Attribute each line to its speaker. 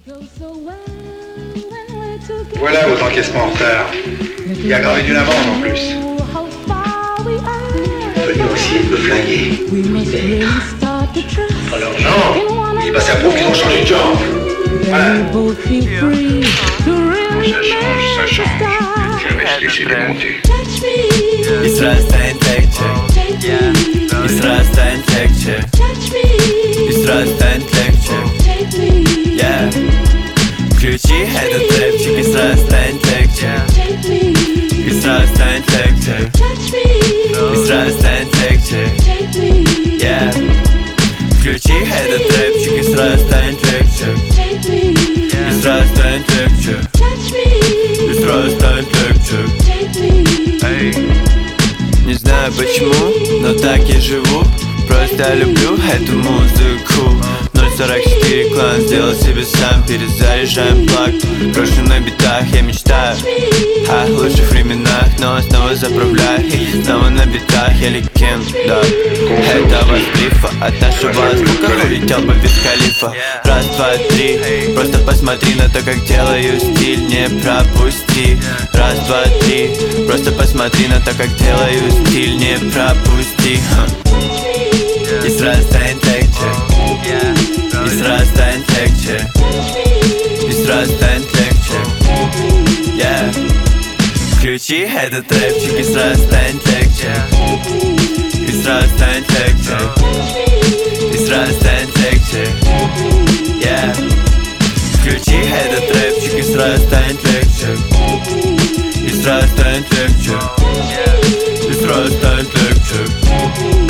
Speaker 1: Voilà votre encaissement en retard. Il a gravé d'une amende en plus.
Speaker 2: Venu aussi me flinguer.
Speaker 1: Alors non, il passe à prouve qu'ils ont changé de genre. Voilà. Ça change. Je vais se laisser démonter.
Speaker 3: I sraz ten tekcie, i sraz ten tekcie, i sraz ten tekcie, yeah. Включи этот рэпчик и сraz ten tekcie, и sraz ten tekcie, и sraz ten tekcie, yeah. Включи этот рэпчик и sraz ten tekcie, и sraz ten tekcie, и sraz ten tekcie. Не знаю почему, но так я живу. Просто люблю эту музыку. 044 клан сделал себе сам. Перезаряжаем плаг. Брошу на битах, я мечтаю о лучших временах, но снова заправляю. И снова на битах я легенда. Это вас брифа, от нашего звука улетел бы без халифа. Раз, два, три, просто посмотри на то, как делаю стиль. Не пропусти. Раз, два, три, просто посмотри на то, как делаю стиль. Не пропусти. И сразу станет легче, и сразу станет легче, и сразу станет легче, yeah. Включи этот рэпчик и сразу станет легче, и сразу станет легче, и сразу станет легче, yeah. Включи этот рэпчик и сразу станет легче, и сразу станет легче, и сразу станет легче.